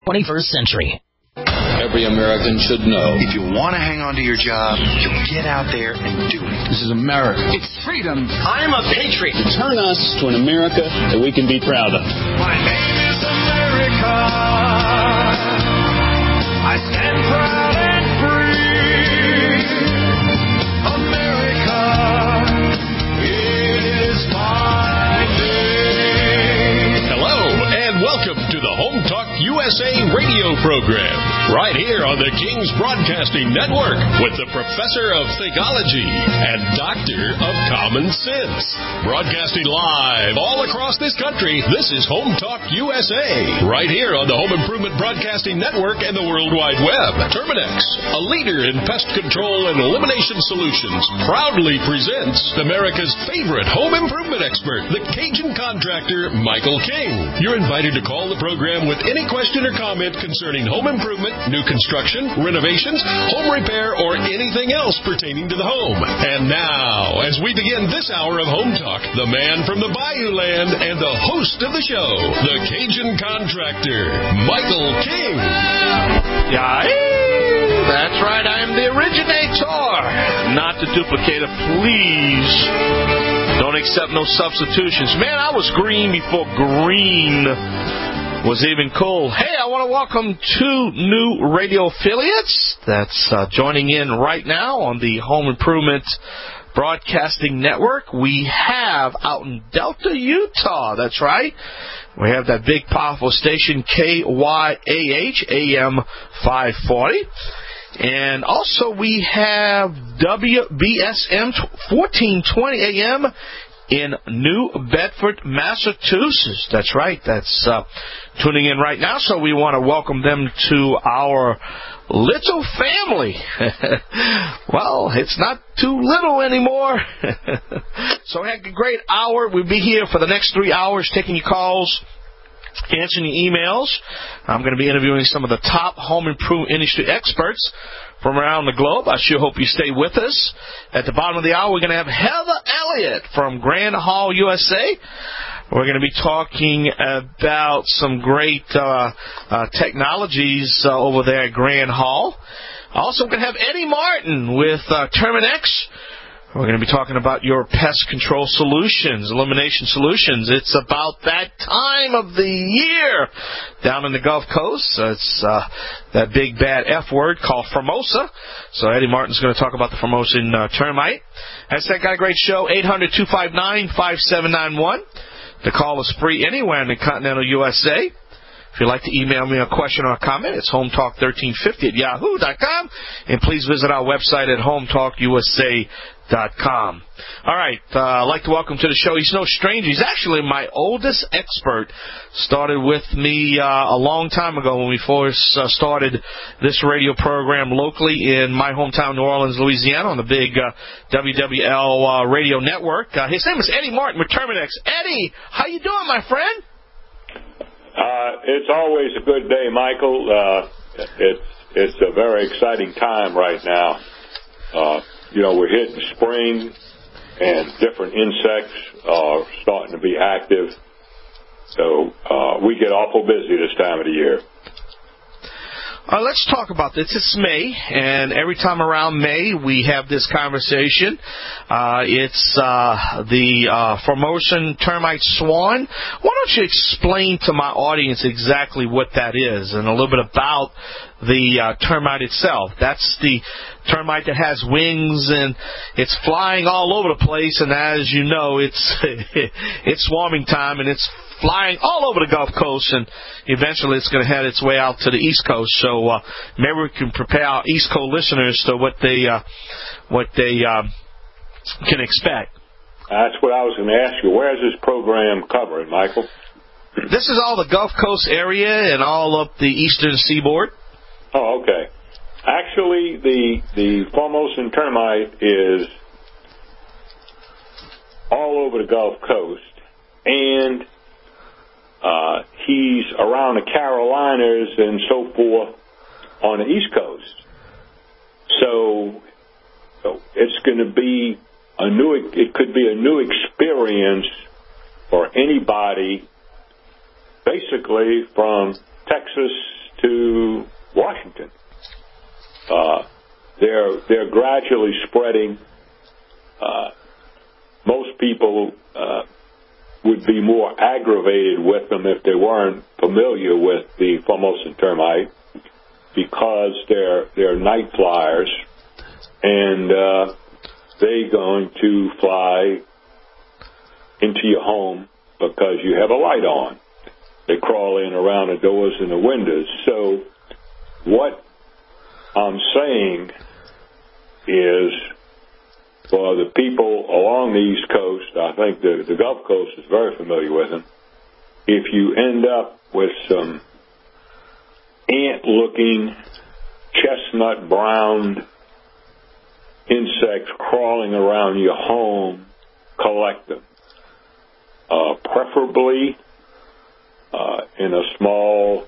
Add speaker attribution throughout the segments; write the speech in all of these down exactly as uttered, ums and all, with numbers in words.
Speaker 1: twenty-first century.
Speaker 2: Every American should know.
Speaker 3: If you want to hang on to your job, you get out there and do it.
Speaker 2: This is America.
Speaker 4: It's freedom.
Speaker 1: I am a patriot.
Speaker 2: Turn us to an America that we can be proud of.
Speaker 5: My name is America. I stand proud and free. America is my name.
Speaker 6: Hello, and welcome to the Home Talk U S A radio program, right here on the King's Broadcasting Network with the Professor of Theology and Doctor of Common Sense. Broadcasting live all across this country, this is Home Talk U S A, right here on the Home Improvement Broadcasting Network and the World Wide Web. Terminex, a leader in pest control and elimination solutions, proudly presents America's favorite home improvement expert, the Cajun contractor, Michael King. You're invited to call the program with any question or comment concerning home improvement, new construction, renovations, home repair, or anything else pertaining to the home. And now, as we begin this hour of Home Talk, the man from the Bayou Land and the host of the show, the Cajun contractor, Michael King.
Speaker 7: Yeah, that's right. I am the originator, not the duplicator. Please don't accept no substitutions. Man, I was green before green was even cool. Hey, I want to welcome two new radio affiliates that's uh, joining in right now on the Home Improvement Broadcasting Network. We have out in Delta, Utah, that's right. We have that big, powerful station, K Y A H, A M five forty. And also we have W B S M fourteen twenty A M in New Bedford, Massachusetts. That's right. That's uh, tuning in right now. So we want to welcome them to our little family. Well, it's not too little anymore. So we had a great hour. We'll be here for the next three hours taking your calls, answering your emails. I'm going to be interviewing some of the top home improvement industry experts from around the globe. I sure hope you stay with us. At the bottom of the hour, we're going to have Heather Elliott from Grand Hall, U S A. We're going to be talking about some great uh, uh, technologies uh, over there at Grand Hall. Also, we're going to have Eddie Martin with uh, Terminex. We're going to be talking about your pest control solutions, elimination solutions. It's about that time of the year down in the Gulf Coast. It's uh, that big bad F word called Formosa. So Eddie Martin's going to talk about the Formosan uh, termite. That's that got a great show, eight hundred, two five nine, five seven nine one. The call is free anywhere in the continental U S A. If you'd like to email me a question or a comment, it's home talk thirteen fifty at yahoo dot com. And please visit our website at home talk u s a dot com. All right, uh, I'd like to welcome to the show. He's no stranger. He's actually my oldest expert. Started with me uh, a long time ago when we first uh, started this radio program locally in my hometown, New Orleans, Louisiana, on the big uh, W W L uh, radio network. Uh, his name is Eddie Martin with Terminex. Eddie, how you doing, my friend?
Speaker 8: Uh, it's always a good day, Michael. Uh, it's it's a very exciting time right now. Uh, you know, we're hitting spring, and different insects are starting to be active. So uh, we get awful busy this time of the year.
Speaker 7: Uh, let's talk about this. It's May, and every time around May we have this conversation. Uh, it's uh, the uh, Formosan termite swarm. Why don't you explain to my audience exactly what that is and a little bit about the uh, termite itself? That's the termite that has wings, and it's flying all over the place, and as you know, it's it's swarming time, and it's flying all over the Gulf Coast, and eventually it's going to head its way out to the East Coast. So uh, maybe we can prepare our East Coast listeners to what they uh, what they uh, can expect.
Speaker 8: That's what I was going to ask you. Where is this program covering, Michael?
Speaker 7: This is all the Gulf Coast area and all up the eastern seaboard.
Speaker 8: Oh, okay. Actually, the the Formosan termite is all over the Gulf Coast, and Uh, he's around the Carolinas and so forth on the East Coast. So, so it's going to be a new, it could be a new experience for anybody, basically from Texas to Washington. Uh, they're they're gradually spreading. Uh, most people uh, would be more aggravated with them if they weren't familiar with the Formosan termite, because they're they're night flyers, and uh, they're going to fly into your home because you have a light on. They crawl in around the doors and the windows. So what I'm saying is, for the people along the East Coast, I think the, the Gulf Coast is very familiar with them. If you end up with some ant-looking, chestnut-browned insects crawling around your home, collect them. Uh, preferably uh, in a small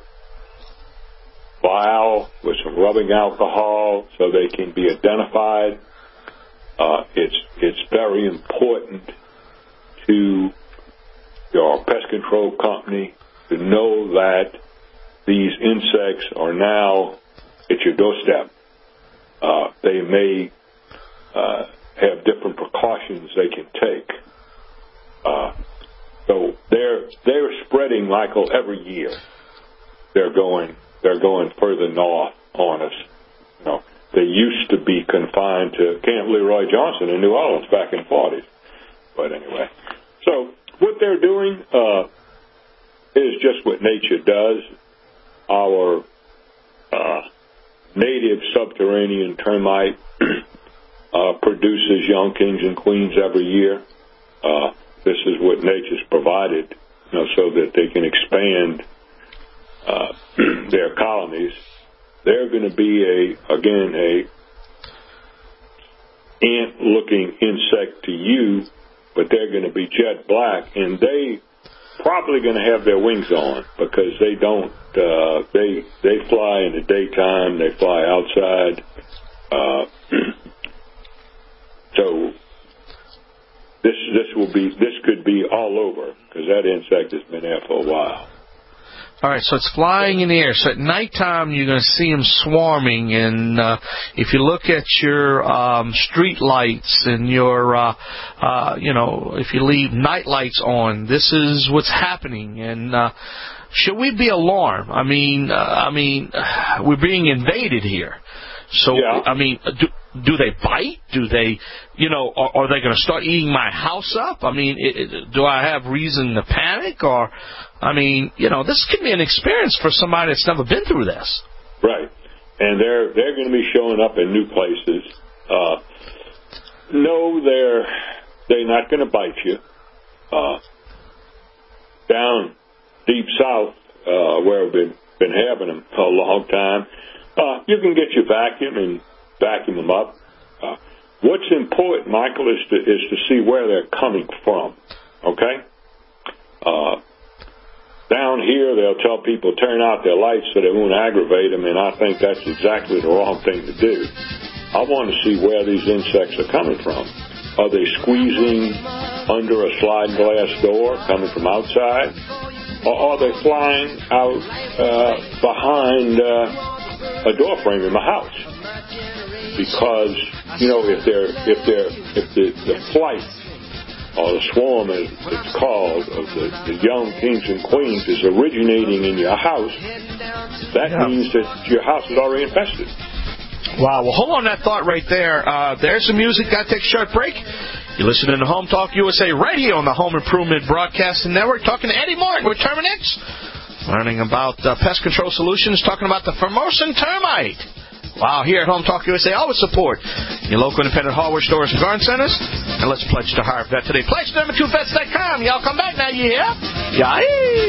Speaker 8: vial with some rubbing alcohol so they can be identified. Uh, it's it's very important to your pest control company to know that these insects are now at your doorstep. Uh, they may uh, have different precautions they can take. Uh, so they're they're spreading, Michael, every year. They're going they're going further north on us. You know, they used to be confined to Camp Leroy Johnson in New Orleans back in the forties. But anyway, so what they're doing uh, is just what nature does. Our uh, native subterranean termite uh, produces young kings and queens every year. Uh, this is what nature's provided, you know, so that they can expand uh, their colonies. They're going to be a again a ant-looking insect to you, but they're going to be jet black, and they probably going to have their wings on because they don't. Uh, they they fly in the daytime. They fly outside. Uh, so this this will be this could be all over because that insect has been there for a while.
Speaker 7: All right, so it's flying in the air. So at nighttime, you're going to see them swarming. And uh, if you look at your um, street lights and your, uh, uh, you know, if you leave night lights on, this is what's happening. And uh, should we be alarmed? I mean, uh, I mean, we're being invaded here. So, yeah. I mean, do, do they bite? Do they, you know, are, are they going to start eating my house up? I mean, it, it, do I have reason to panic? Or, I mean, you know, this could be an experience for somebody that's never been through this.
Speaker 8: Right. And they're they're going to be showing up in new places. Uh, no, they're, they're not going to bite you. Uh, down deep south, uh, where we've been, been having them for a long time, Uh, you can get your vacuum and vacuum them up. Uh, what's important, Michael, is to is to see where they're coming from. Okay. Uh, down here, they'll tell people turn out their lights so they won't aggravate them, and I think that's exactly the wrong thing to do. I want to see where these insects are coming from. Are they squeezing under a sliding glass door, coming from outside, or are they flying out uh, behind? Uh, a door frame in my house? Because, you know, if they're if they're if the, the flight or the swarm, as it's called, of the, the young kings and queens is originating in your house, that yeah. means that your house is already infested.
Speaker 7: Wow. Well, hold on that thought right there. Uh, there's some music. Got to take a short break. You're listening to Home Talk U S A Radio on the Home Improvement Broadcasting Network. Talking to Eddie Martin with Terminix. Learning about uh, pest control solutions, talking about the Formosan termite. Wow, here at Home Talk U S A, always support your local independent hardware stores and garden centers. And let's pledge to hire a vet today. Pledge number two vets dot com. Y'all come back now, you hear? Yeah.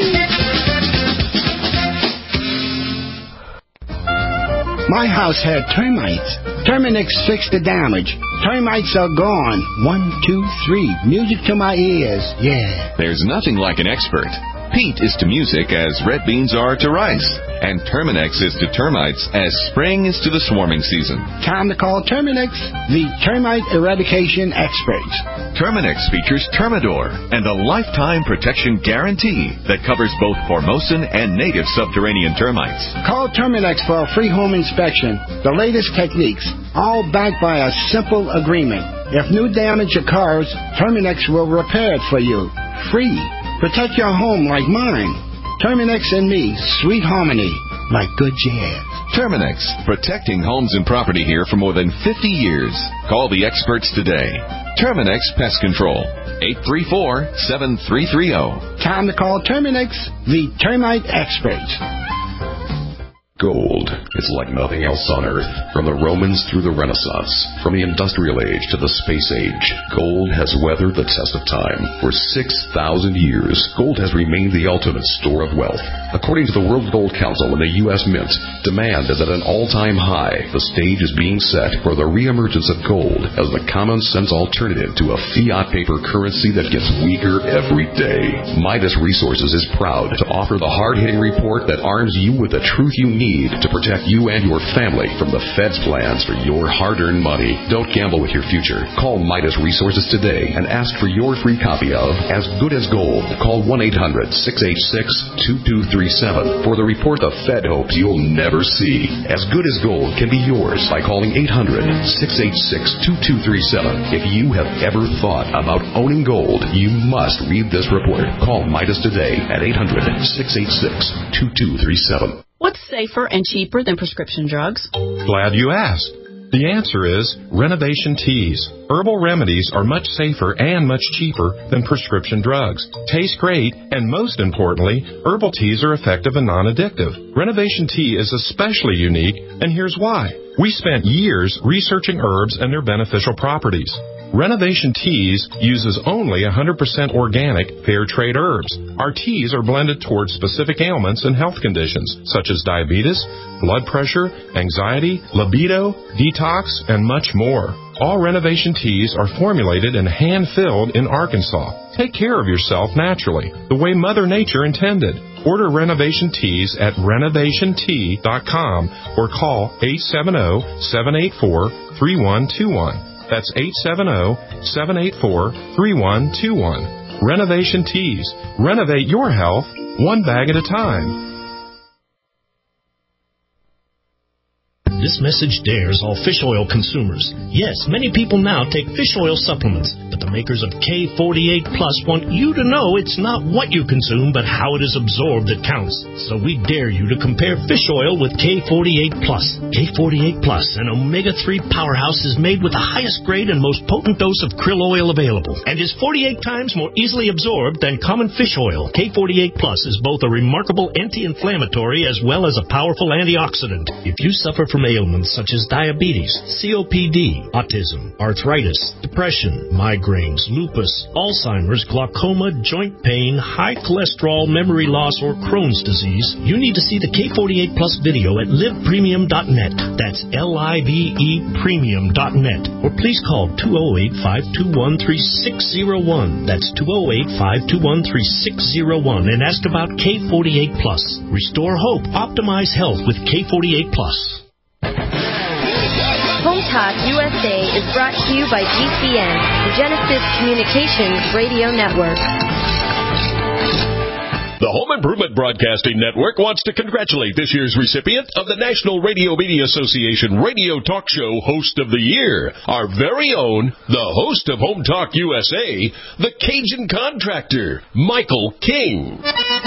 Speaker 4: My house had termites. Terminix fixed the damage. Termites are gone. One, two, three. Music to my ears. Yeah.
Speaker 9: There's nothing like an expert. Peat is to music as red beans are to rice. And Terminex is to termites as spring is to the swarming season.
Speaker 4: Time to call Terminex, the termite eradication experts.
Speaker 9: Terminex features Termidor and a lifetime protection guarantee that covers both Formosan and native subterranean termites.
Speaker 4: Call Terminex for a free home inspection. The latest techniques, all backed by a simple agreement. If new damage occurs, Terminex will repair it for you. Free. Protect your home like mine. Terminex and me, sweet harmony, like good jazz.
Speaker 9: Terminex, protecting homes and property here for more than fifty years. Call the experts today. Terminex Pest Control, eight three four, seven three three zero.
Speaker 4: Time to call Terminex, the termite experts.
Speaker 10: Gold. It's like nothing else on Earth. From the Romans through the Renaissance, from the Industrial Age to the Space Age, gold has weathered the test of time. For six thousand years, gold has remained the ultimate store of wealth. According to the World Gold Council and the U S Mint, demand is at an all-time high. The stage is being set for the reemergence of gold as the common-sense alternative to a fiat paper currency that gets weaker every day. Midas Resources is proud to offer the hard-hitting report that arms you with the truth you need to protect you and your family from the Fed's plans for your hard-earned money. Don't gamble with your future. Call Midas Resources today and ask for your free copy of As Good as Gold. Call one eight hundred, six eight six, two two three seven for the report the Fed hopes you'll never see. As Good as Gold can be yours by calling eight hundred, six eight six, two two three seven. If you have ever thought about owning gold, you must read this report. Call Midas today at eight hundred, six eight six, two two three seven.
Speaker 11: What's safer and cheaper than prescription drugs?
Speaker 12: Glad you asked. The answer is Renovation Teas. Herbal remedies are much safer and much cheaper than prescription drugs. Taste great, and most importantly, herbal teas are effective and non-addictive. Renovation Tea is especially unique, and here's why. We spent years researching herbs and their beneficial properties. Renovation Teas uses only one hundred percent organic, fair trade herbs. Our teas are blended towards specific ailments and health conditions, such as diabetes, blood pressure, anxiety, libido, detox, and much more. All Renovation Teas are formulated and hand-filled in Arkansas. Take care of yourself naturally, the way Mother Nature intended. Order Renovation Teas at renovation tea dot com or call eight seven zero, seven eight four, three one two one. That's eight seven zero, seven eight four, three one two one. Renovation Teas. Renovate your health one bag at a time.
Speaker 1: This message dares all fish oil consumers. Yes, many people now take fish oil supplements, but the makers of K forty-eight Plus want you to know it's not what you consume, but how it is absorbed that counts. So we dare you to compare fish oil with K forty-eight Plus. K forty-eight Plus, an omega three powerhouse, is made with the highest grade and most potent dose of krill oil available, and is forty-eight times more easily absorbed than common fish oil. K forty-eight Plus is both a remarkable anti-inflammatory as well as a powerful antioxidant. If you suffer from ailments such as diabetes, C O P D, autism, arthritis, depression, migraines, lupus, Alzheimer's, glaucoma, joint pain, high cholesterol, memory loss, or Crohn's disease, you need to see the K forty-eight Plus video at live premium dot net. That's L I V E premium dot net. Or please call two oh eight, five two one, three six oh one. That's two oh eight, five two one, three six oh one and ask about K forty-eight Plus. Restore hope, optimize health with K forty-eight Plus.
Speaker 13: Home Talk U S A is brought to you by G C N, the Genesis Communications Radio Network.
Speaker 6: The Home Improvement Broadcasting Network wants to congratulate this year's recipient of the National Radio Media Association Radio Talk Show Host of the Year, our very own, the host of Home Talk U S A, the Cajun Contractor, Michael King.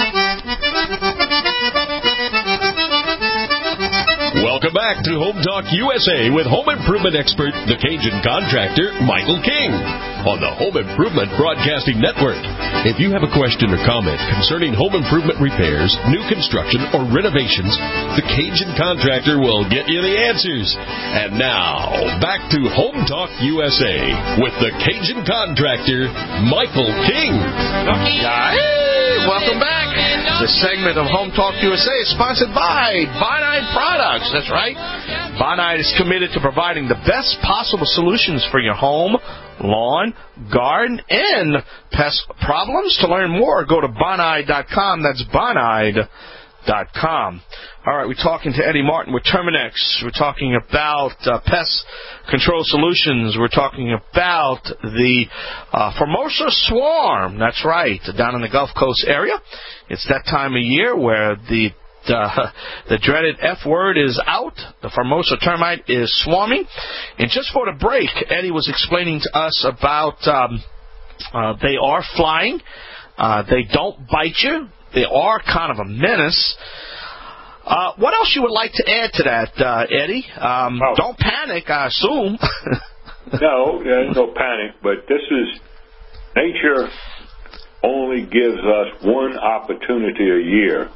Speaker 6: Welcome back to Home Talk U S A with home improvement expert, the Cajun Contractor, Michael King, on the Home Improvement Broadcasting Network. If you have a question or comment concerning home improvement repairs, new construction, or renovations, the Cajun Contractor will get you the answers. And now, back to Home Talk U S A with the Cajun Contractor, Michael King.
Speaker 7: Hey, welcome back. This segment of Home Talk U S A is sponsored by Bonide Products. That's right. Bonide is committed to providing the best possible solutions for your home, lawn, garden, and pest problems. To learn more, go to bonide dot com. That's bonide dot com. All right, we're talking to Eddie Martin with Terminex. We're talking about uh, pest control solutions. We're talking about the uh, Formosa Swarm. That's right, down in the Gulf Coast area. It's that time of year where the Uh, the dreaded F word is out. The Formosa termite is swarming. And just for the break, Eddie was explaining to us about um, uh, they are flying. Uh, they don't bite you. They are kind of a menace. Uh, what else you would like to add to that, uh, Eddie? Um, oh. Don't panic, I assume.
Speaker 8: No, there's no panic, but this is nature only gives us one opportunity a year.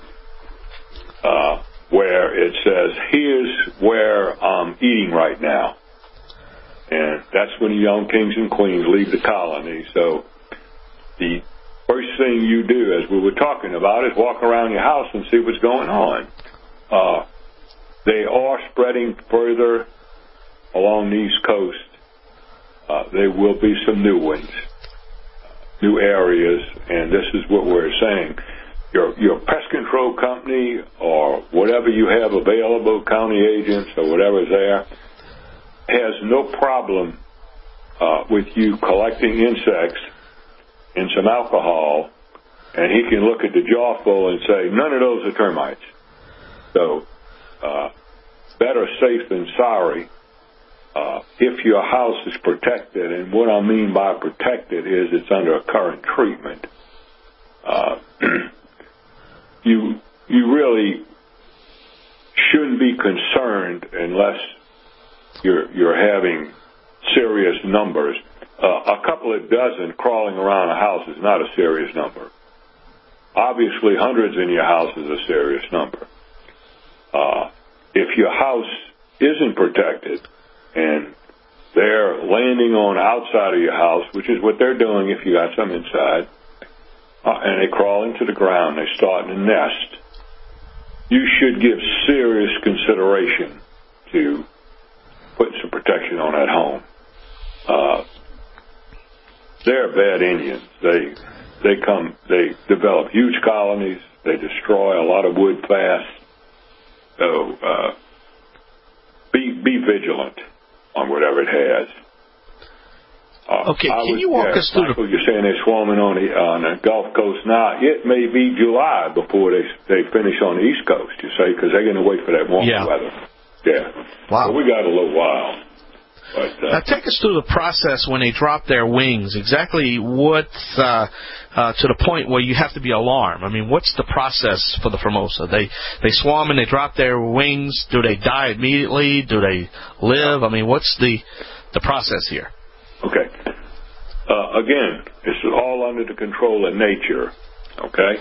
Speaker 8: Uh, where it says, here's where I'm eating right now. And that's when the young kings and queens leave the colony. So the first thing you do, as we were talking about, is walk around your house and see what's going on. Uh, they are spreading further along the East Coast. Uh, there will be some new ones, new areas, and this is what we're saying. Your your pest control company or whatever you have available, county agents or whatever's there, has no problem uh, with you collecting insects in some alcohol, and he can look at the jar full and say, none of those are termites. So uh, better safe than sorry. Uh, if your house is protected, and what I mean by protected is it's under a current treatment, uh, you you really shouldn't be concerned unless you're you're having serious numbers. Uh, a couple of dozen crawling around a house is not a serious number. Obviously, hundreds in your house is a serious number. Uh, if your house isn't protected and they're landing on outside of your house, which is what they're doing if you got some inside, Uh, and they crawl into the ground, they start in a nest, you should give serious consideration to putting some protection on that home. Uh, they're bad Indians. They they come, they develop huge colonies, they destroy a lot of wood fast. So uh, be be vigilant on whatever it has. Uh,
Speaker 7: okay,
Speaker 8: I
Speaker 7: can
Speaker 8: was,
Speaker 7: you walk
Speaker 8: yeah,
Speaker 7: us through
Speaker 8: Michael,
Speaker 7: the...
Speaker 8: You're saying they're swarming on the, on the Gulf Coast now. It may be July before they they finish on the East Coast, you say, because they're going to wait for that warmer
Speaker 7: yeah.
Speaker 8: weather. Yeah.
Speaker 7: Wow.
Speaker 8: So we got a little while. But, uh,
Speaker 7: now, take us through the process when they drop their wings. Exactly what, uh, uh, to the point where you have to be alarmed. I mean, what's the process for the Formosa? They they swarm and they drop their wings. Do they die immediately? Do they live? I mean, what's the the process here?
Speaker 8: Okay. Uh, again, this is all under the control of nature, okay?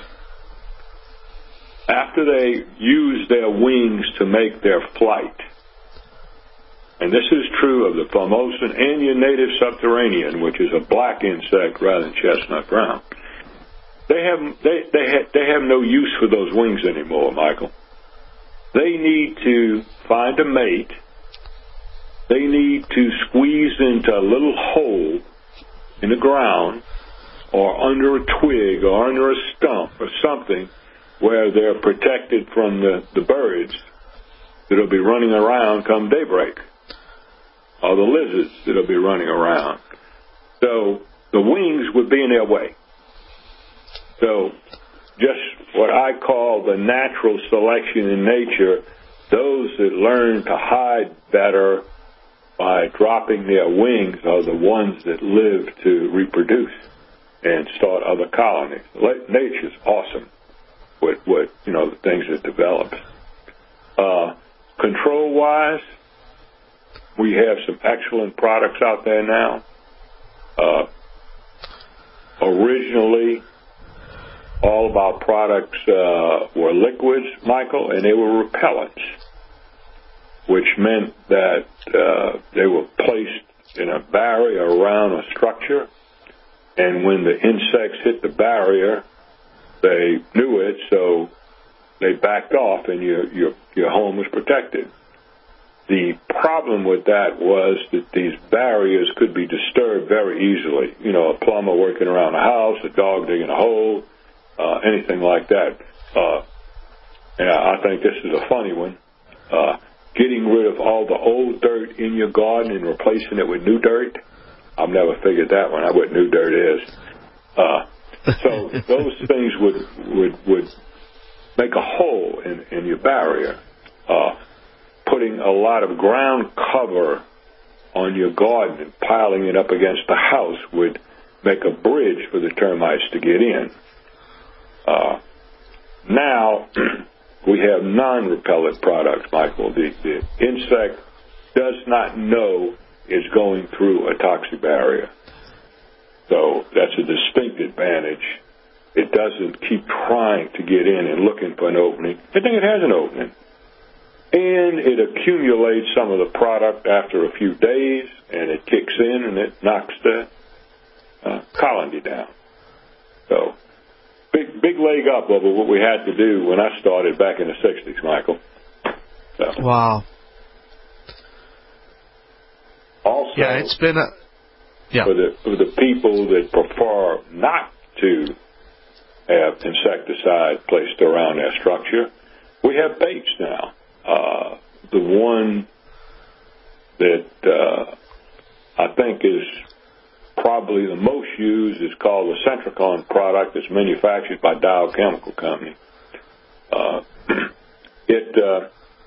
Speaker 8: After they use their wings to make their flight, and this is true of the Formosan and your native subterranean, which is a black insect rather than chestnut brown, they have, they, they, ha- they have no use for those wings anymore, Michael. They need to find a mate. They need to squeeze into a little hole in the ground or under a twig or under a stump or something where they're protected from the, the birds that'll be running around come daybreak, or the lizards that'll be running around. So the wings would be in their way. So just what I call the natural selection in nature, those that learn to hide better by dropping their wings are the ones that live to reproduce and start other colonies. Nature's awesome with, with you know, the things it develops. Uh, control-wise, we have some excellent products out there now. Uh, originally, all of our products uh, were liquids, Michael, and they were repellents, which meant that uh, they were placed in a barrier around a structure, and when the insects hit the barrier, they knew it, so they backed off, and your your your home was protected. the problem with that was that these barriers could be disturbed very easily. You know, a plumber working around the house, a dog digging a hole, uh, anything like that. Uh, and I think this is a funny one. Uh, getting rid of all the old dirt in your garden and replacing it with new dirt. I've never figured that one out, what new dirt is. Uh, so those things would would would make a hole in, in your barrier. Uh, putting a lot of ground cover on your garden and piling it up against the house would make a bridge for the termites to get in. Uh, now we have non-repellent products, Michael. The, the insect does not know it's going through a toxic barrier. So that's a distinct advantage. It doesn't keep trying to get in and looking for an opening. I think it has an opening. And it accumulates some of the product after a few days, and it kicks in and it knocks the uh, colony down. So big big leg up over what we had to do when I started back in the sixties, Michael. So.
Speaker 7: Wow.
Speaker 8: Also,
Speaker 7: yeah, it's been a... Yeah.
Speaker 8: For the, for the people that prefer not to have insecticide placed around their structure, we have baits now. Uh, the one that uh, I think is probably the most used is called the Centricon product. It's manufactured by Dow Chemical Company. Uh, it uh,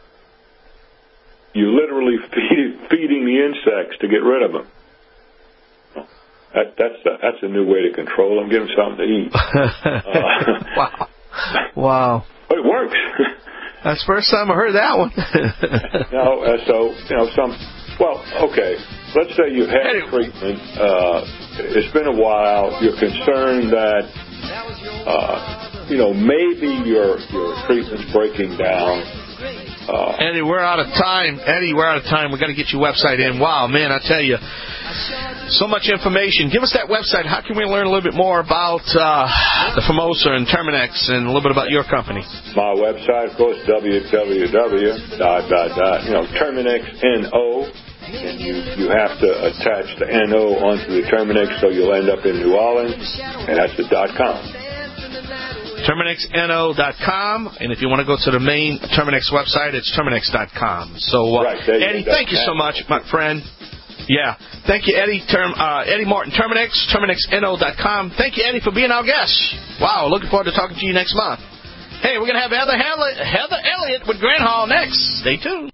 Speaker 8: you literally feed, feeding the insects to get rid of them. That, that's a, that's a new way to control them. Give them something to eat. Uh,
Speaker 7: wow! Wow!
Speaker 8: But it works.
Speaker 7: That's the first time I heard that one.
Speaker 8: no, uh, so you know some. Well, okay. Let's say you've had anyway. treatment. Uh, it's been a while. You're concerned that uh, you know maybe your your treatment's breaking down. Uh,
Speaker 7: Eddie, we're out of time. Eddie, we're out of time. We've got to get your website in. Wow, man, I tell you, so much information. Give us that website. How can we learn a little bit more about uh, the Formosa and Terminex and a little bit about your company?
Speaker 8: My website, of course, w w w dot you know Terminex N O, and you you have to attach the N O onto the Terminex, so you'll end up in New Orleans, and that's the dot com.
Speaker 7: Terminex N O dot com, and if you want to go to the main Terminex website, it's Terminex dot com. So, uh,
Speaker 8: right,
Speaker 7: Eddie, thank you so much, my friend. Yeah, thank you, Eddie. Term, uh, Eddie Martin, Terminex, Terminex N O dot com. Thank you, Eddie, for being our guest. Wow, looking forward to talking to you next month. Hey, we're going to have Heather, Heather Elliott with Grant Hall next. Stay tuned.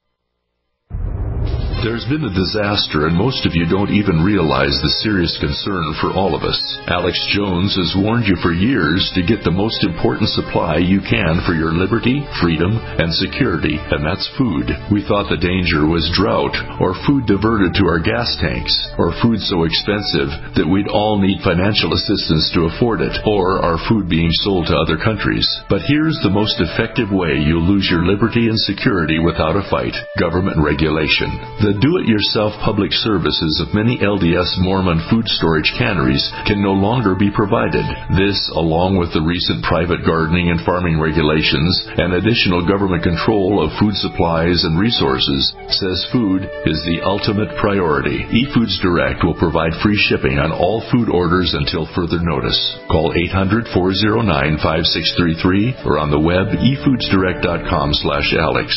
Speaker 10: There's been a disaster, and most of you don't even realize the serious concern for all of us. Alex Jones has warned you for years to get the most important supply you can for your liberty, freedom, and security, and that's food. We thought the danger was drought, or food diverted to our gas tanks, or food so expensive that we'd all need financial assistance to afford it, or our food being sold to other countries. But here's the most effective way you'll lose your liberty and security without a fight: government regulation. The do-it-yourself public services of many L D S Mormon food storage canneries can no longer be provided. This, along with the recent private gardening and farming regulations and additional government control of food supplies and resources, says food is the ultimate priority. eFoods Direct will provide free shipping on all food orders until further notice. Call eight hundred, four oh nine, five six three three or on the web e foods direct dot com slash alex.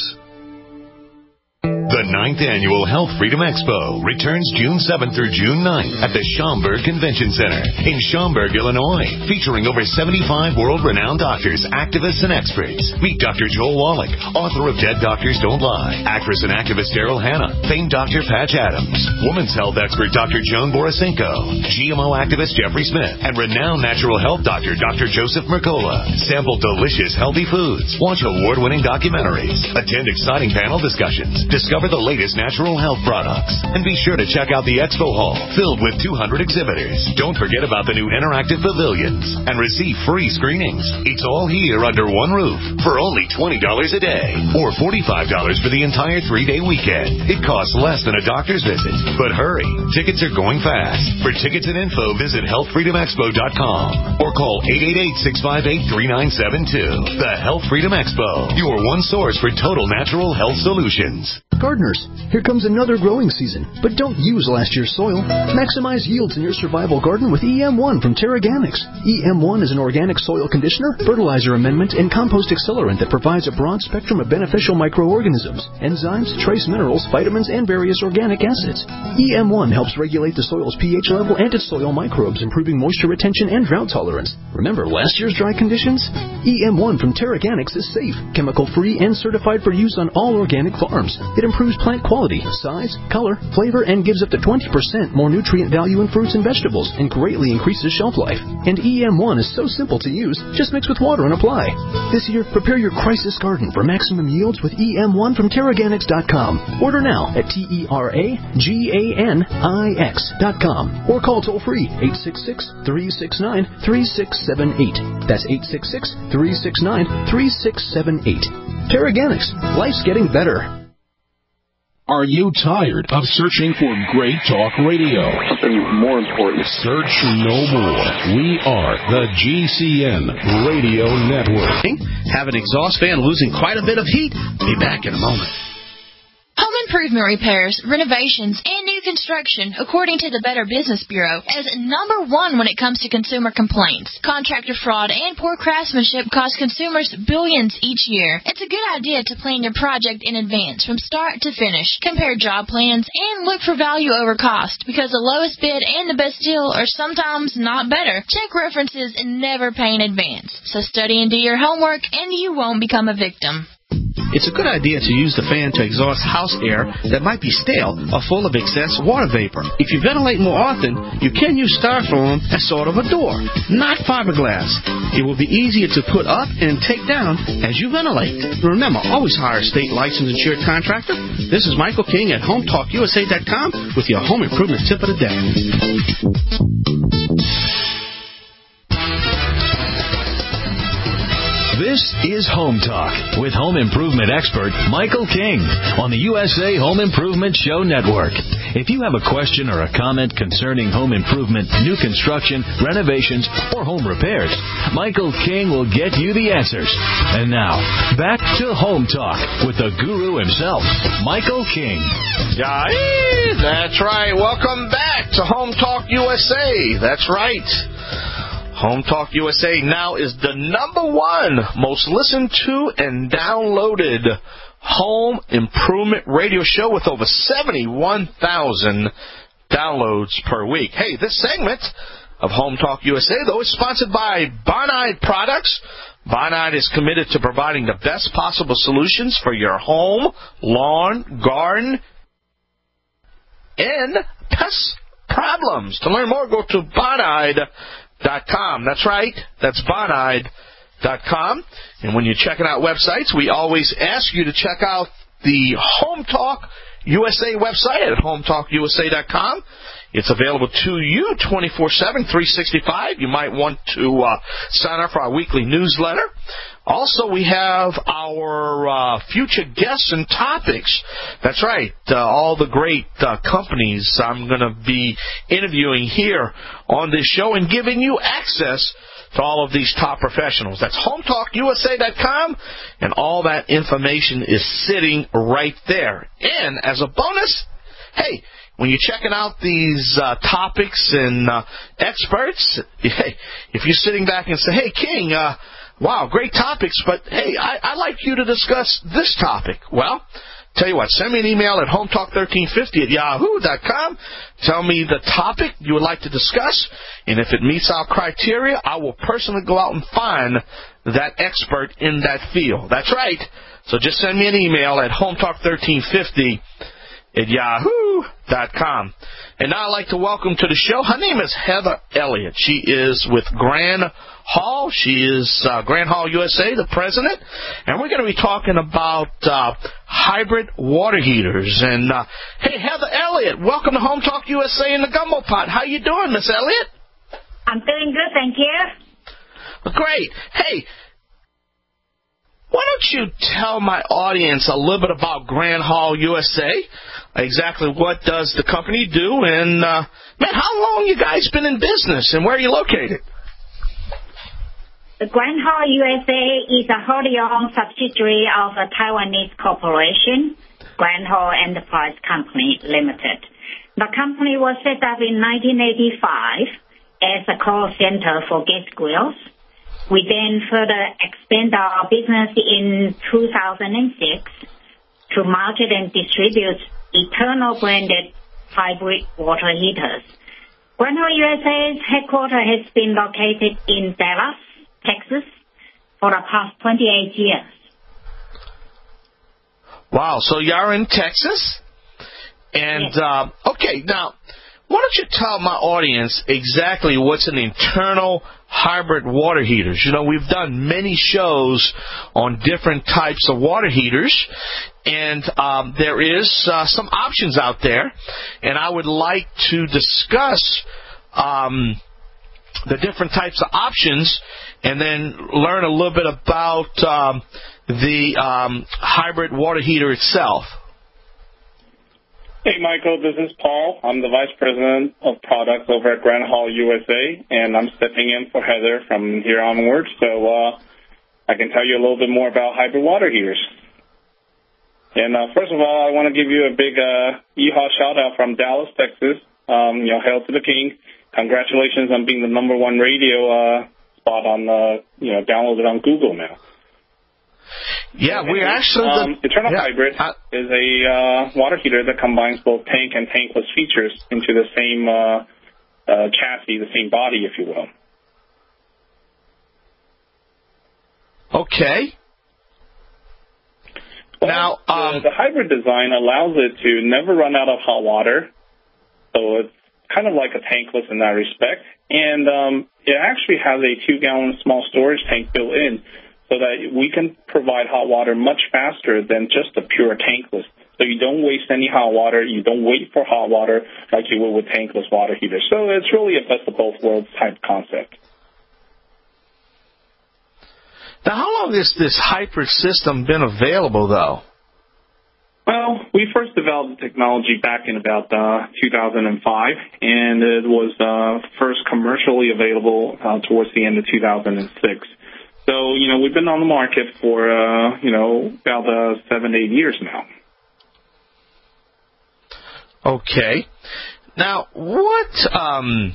Speaker 14: The ninth Annual Health Freedom Expo returns June seventh through June ninth at the Schaumburg Convention Center in Schaumburg, Illinois, featuring over seventy-five world-renowned doctors, activists, and experts. Meet Doctor Joel Wallach, author of Dead Doctors Don't Lie, actress and activist Daryl Hannah, famed Doctor Patch Adams, women's health expert Doctor Joan Borisenko, G M O activist Jeffrey Smith, and renowned natural health doctor Doctor Joseph Mercola. Sample delicious, healthy foods. Watch award-winning documentaries. Attend exciting panel discussions. Discover the latest natural health products. And be sure to check out the Expo Hall, filled with two hundred exhibitors. Don't forget about the new interactive pavilions and receive free screenings. It's all here under one roof for only twenty dollars a day or forty-five dollars for the entire three-day weekend. It costs less than a doctor's visit. But hurry, tickets are going fast. For tickets and info, visit health freedom expo dot com or call eight eight eight, six five eight, three nine seven two. The Health Freedom Expo, your one source for total natural health solutions.
Speaker 15: Gardeners, here comes another growing season, but don't use last year's soil. Maximize yields in your survival garden with E M one from Terraganics. E M one is an organic soil conditioner, fertilizer amendment, and compost accelerant that provides a broad spectrum of beneficial microorganisms, enzymes, trace minerals, vitamins, and various organic acids. E M one helps regulate the soil's pH level and its soil microbes, improving moisture retention and drought tolerance. Remember last year's dry conditions? E M one from Terraganics is safe, chemical-free, and certified for use on all organic farms. It improves plant quality, size, color, flavor, and gives up to twenty percent more nutrient value in fruits and vegetables, and greatly increases shelf life. And E M one is so simple to use, just mix with water and apply. This year, prepare your crisis garden for maximum yields with E M one from Terraganics dot com. Order now at T E R A G A N I X dot com or call toll-free eight six six, three six nine, three six seven eight. That's eight six six, three six nine, three six seven eight. Terraganics. Life's getting better.
Speaker 16: Are you tired of searching for great talk radio?
Speaker 17: Something more important.
Speaker 16: Search no more. We are the G C N Radio Network.
Speaker 18: Have an exhaust fan losing quite a bit of heat? Be back in a moment.
Speaker 19: Home improvement repairs, renovations, and new construction, according to the Better Business Bureau, is number one when it comes to consumer complaints. Contractor fraud and poor craftsmanship cost consumers billions each year. It's a good idea to plan your project in advance from start to finish. Compare job plans and look for value over cost, because the lowest bid and the best deal are sometimes not better. Check references and never pay in advance. So study and do your homework, and you won't become a victim.
Speaker 18: It's a good idea to use the fan to exhaust house air that might be stale or full of excess water vapor. If you ventilate more often, you can use styrofoam as sort of a door, not fiberglass. It will be easier to put up and take down as you ventilate. Remember, always hire a state licensed insured contractor. This is Michael King at Home Talk U S A dot com with your home improvement tip of the day.
Speaker 20: This is Home Talk with home improvement expert Michael King on the U S A Home Improvement Show Network. If you have a question or a comment concerning home improvement, new construction, renovations, or home repairs, Michael King will get you the answers. And now, back to Home Talk with the guru himself, Michael King.
Speaker 7: Yeah, that's right. Welcome back to Home Talk U S A. That's right. Home Talk U S A now is the number one most listened to and downloaded home improvement radio show with over seventy-one thousand downloads per week. Hey, this segment of Home Talk U S A, though, is sponsored by Bonide Products. Bonide is committed to providing the best possible solutions for your home, lawn, garden, and pest problems. To learn more, go to Bonide dot com. That's right. That's Bonide dot com. And when you're checking out websites, we always ask you to check out the Home Talk U S A website at home talk U S A dot com. It's available to you twenty-four seven, three sixty-five. You might want to uh, sign up for our weekly newsletter. Also, we have our uh, future guests and topics. That's right. Uh, all the great uh, companies I'm going to be interviewing here on this show and giving you access to all of these top professionals. That's home talk U S A dot com, and all that information is sitting right there. And as a bonus, hey, when you're checking out these uh, topics and uh, experts, hey, if you're sitting back and say, hey, King, uh, wow, great topics, but, hey, I, I'd like you to discuss this topic. Well, tell you what, send me an email at home talk thirteen fifty at yahoo dot com. Tell me the topic you would like to discuss, and if it meets our criteria, I will personally go out and find that expert in that field. That's right. So just send me an email at home talk thirteen fifty at yahoo dot com. And now I'd like to welcome to the show, her name is Heather Elliott. She is with Grand Hall. She is uh, Grand Hall U S A, the president. And we're going to be talking about uh, hybrid water heaters. And, uh, hey, Heather Elliott, welcome to Home Talk U S A in the Gumbo Pot. How you doing, Miss Elliott?
Speaker 21: I'm doing good, thank you.
Speaker 7: Great. Hey, why don't you tell my audience a little bit about Grand Hall U S A? Exactly what does the company do? And, uh, man, how long you guys been in business, and where are you located?
Speaker 21: The Grand Hall U S A is a wholly owned subsidiary of a Taiwanese corporation. Grand Hall Enterprise Company Limited. The company was set up in nineteen eighty-five as a call center for guest grills. We then further expand our business in two thousand six to market and distribute Eternal branded hybrid water heaters. Grand Hall U S A's headquarters has been located in Dallas, Texas, for the past twenty-eight years.
Speaker 7: Wow, so you're in Texas? And,
Speaker 21: yes.
Speaker 7: uh, okay, now, why don't you tell my audience exactly what's an internal hybrid water heaters? You know, we've done many shows on different types of water heaters, and um, there is uh, some options out there, and I would like to discuss um, the different types of options and then learn a little bit about um, the um, hybrid water heater itself.
Speaker 17: Hey, Michael, this is Paul. I'm the Vice President of Products over at Grand Hall U S A, and I'm stepping in for Heather from here onward, so uh, I can tell you a little bit more about hybrid water heaters. And uh, first of all, I want to give you a big uh, yeehaw shout-out from Dallas, Texas. Um, you know, hail to the king. Congratulations on being the number one radio uh, spot on, uh, you know, downloaded on Google now.
Speaker 7: Yeah, we're actually...
Speaker 17: Um,
Speaker 7: the,
Speaker 17: Eternal
Speaker 7: yeah,
Speaker 17: Hybrid
Speaker 7: I,
Speaker 17: is a uh, water heater that combines both tank and tankless features into the same uh, uh, chassis, the same body, if you will.
Speaker 7: Okay.
Speaker 17: Well,
Speaker 7: now, um,
Speaker 17: the, the hybrid design allows it to never run out of hot water, so it's kind of like a tankless in that respect. And um, it actually has a two-gallon small storage tank built in, so that we can provide hot water much faster than just a pure tankless. So you don't waste any hot water. You don't wait for hot water like you would with tankless water heaters. So it's really a best of both worlds type concept.
Speaker 7: Now, how long has this hybrid system been available, though?
Speaker 17: Well, we first developed the technology back in about uh, two thousand five, and it was uh, first commercially available uh, towards the end of two thousand six. So, you know, we've been on the market for, uh, you know, about uh, seven, eight years now.
Speaker 7: Okay. Now, what, um,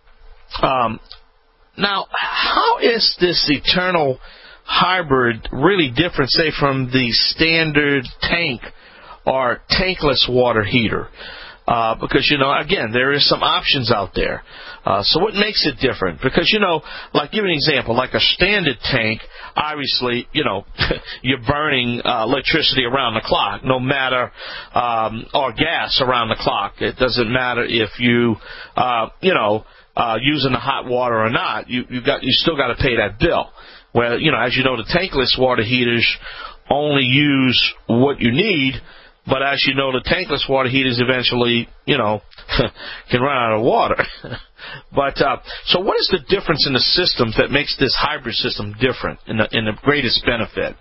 Speaker 7: um, now, how is this Eternal Hybrid really different, say, from the standard tank or tankless water heater? Uh, because, you know, again, there is some options out there. Uh, so what makes it different? Because, you know, like, give an example, like a standard tank, obviously, you know, you're burning uh, electricity around the clock, no matter, um, or gas around the clock. It doesn't matter if you, uh, you know, uh, using the hot water or not. You, you got, you still got to pay that bill. Well, you know, as you know, the tankless water heaters only use what you need. But as you know, the tankless water heaters eventually, you know, can run out of water. But uh, so what is the difference in the systems that makes this hybrid system different in the, in the greatest benefit?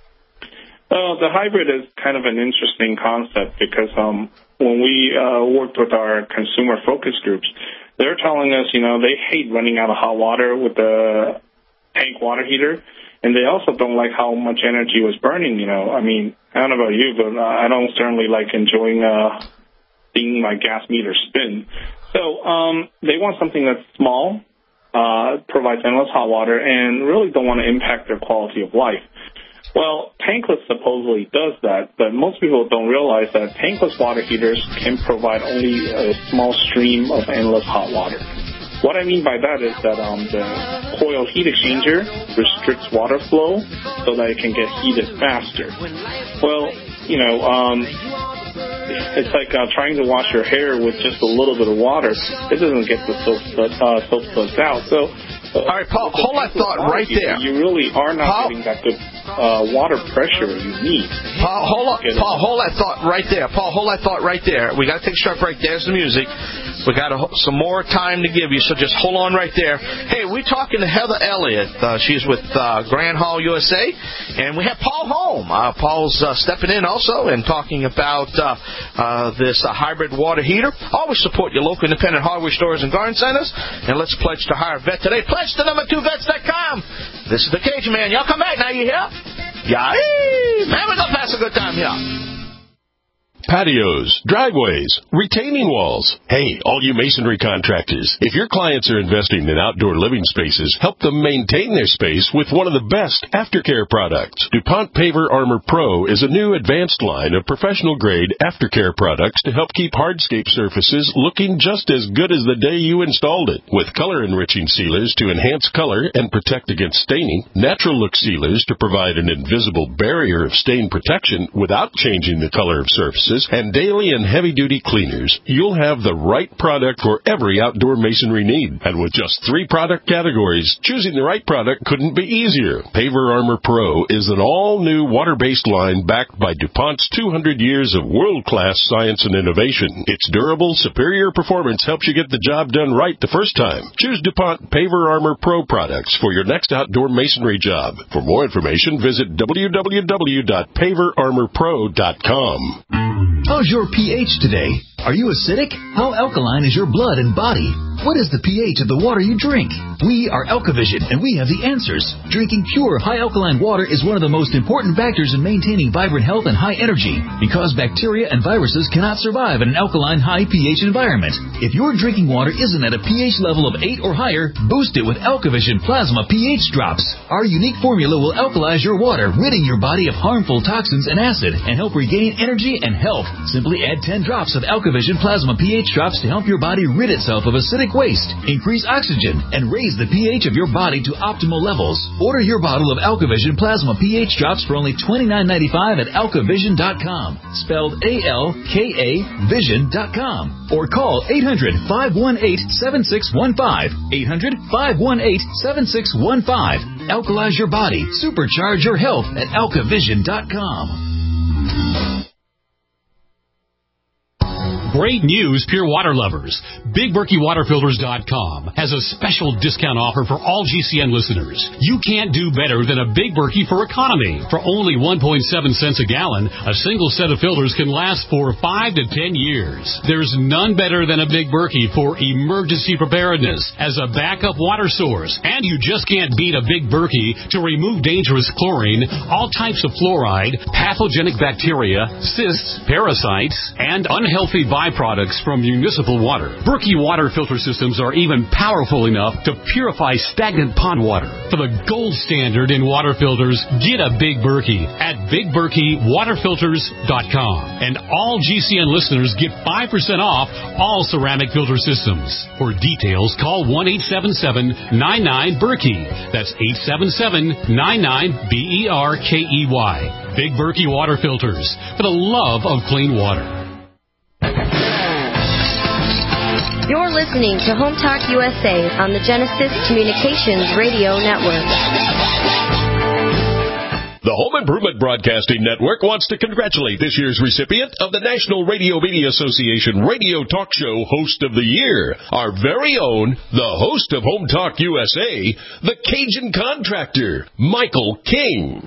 Speaker 17: Well, the hybrid is kind of an interesting concept because um, when we uh, worked with our consumer focus groups, they're telling us, you know, they hate running out of hot water with the tank water heater. And they also don't like how much energy was burning, you know. I mean, I don't know about you, but I don't certainly like enjoying uh, seeing my gas meter spin. So um, they want something that's small, uh, provides endless hot water, and really don't want to impact their quality of life. Well, tankless supposedly does that, but most people don't realize that tankless water heaters can provide only a small stream of endless hot water. What I mean by that is that um, the coil heat exchanger restricts water flow so that it can get heated faster. Well, you know, um, it's like uh, trying to wash your hair with just a little bit of water. It doesn't get the soap, uh, soap suds out. So, uh,
Speaker 7: all right, Paul, hold that thought right there.
Speaker 17: You really are not Paul, getting that good uh, water pressure you need.
Speaker 7: Paul, hold on, Paul, hold that thought right there. Paul, hold that thought right there. We got to take a short break. There's the music. We got a, some more time to give you, so just hold on right there. Hey, we're talking to Heather Elliott. Uh, she's with uh, Grand Hall U S A, and we have Paul Holm. Uh, Paul's uh, stepping in also and talking about uh, uh, this uh, hybrid water heater. Always support your local independent hardware stores and garden centers, and let's pledge to hire a vet today. Pledge to number two vets dot com. This is the Cajun Man. Y'all come back now. You hear? Yeah, man, we're gonna pass a good time here.
Speaker 6: patios, driveways, retaining walls. Hey, all you masonry contractors, if your clients are investing in outdoor living spaces, help them maintain their space with one of the best aftercare products. DuPont Paver Armor Pro is a new advanced line of professional-grade aftercare products to help keep hardscape surfaces looking just as good as the day you installed it. With color-enriching sealers to enhance color and protect against staining, natural look sealers to provide an invisible barrier of stain protection without changing the color of surfaces, and daily and heavy-duty cleaners, you'll have the right product for every outdoor masonry need. And with just three product categories, choosing the right product couldn't be easier. Paver Armor Pro is an all-new water-based line backed by DuPont's two hundred years of world-class science and innovation. Its durable, superior performance helps you get the job done right the first time. Choose DuPont Paver Armor Pro products for your next outdoor masonry job. For more information, visit w w w dot paver armor pro dot com.
Speaker 20: How's your pH today? Are you acidic? How alkaline is your blood and body? What is the pH of the water you drink? We are Alkavision, and we have the answers. Drinking pure, high alkaline water is one of the most important factors in maintaining vibrant health and high energy, because bacteria and viruses cannot survive in an alkaline, high pH environment. If your drinking water isn't at a pH level of eight or higher, boost it with Alkavision Plasma pH Drops. Our unique formula will alkalize your water, ridding your body of harmful toxins and acid, and help regain energy and health. Simply add ten drops of Alkavision Plasma pH Drops to help your body rid itself of acidic waste, increase oxygen, and raise the pH of your body to optimal levels. Order your bottle of Alkavision Plasma pH Drops for only twenty-nine ninety-five at alkavision dot com, spelled A L K A vision dot com, or call eight hundred, five one eight, seven six one five, eight hundred, five one eight, seven six one five. Alkalize your body, supercharge your health at alkavision dot com.
Speaker 3: Great news, pure water lovers. Big Berkey Water Filters dot com has a special discount offer for all G C N listeners. You can't do better than a Big Berkey for economy. For only one point seven cents a gallon, a single set of filters can last for five to ten years. There's none better than a Big Berkey for emergency preparedness as a backup water source. And you just can't beat a Big Berkey to remove dangerous chlorine, all types of fluoride, pathogenic bacteria, cysts, parasites, and unhealthy viruses. Byproducts from municipal water. Berkey water filter systems are even powerful enough to purify stagnant pond water. For the gold standard in water filters, get a Big Berkey at big berkey water filters dot com. And all G C N listeners get five percent off all ceramic filter systems. For details, call one eight seven seven, nine nine, Berkey. That's eight seven seven, nine nine, B E R K E Y. Big Berkey Water Filters, for the love of clean water.
Speaker 13: You're listening to Home Talk U S A on the Genesis Communications Radio Network.
Speaker 6: The Home Improvement Broadcasting Network wants to congratulate this year's recipient of the National Radio Media Association Radio Talk Show Host of the Year, our very own, the host of Home Talk U S A, the Cajun Contractor, Michael King.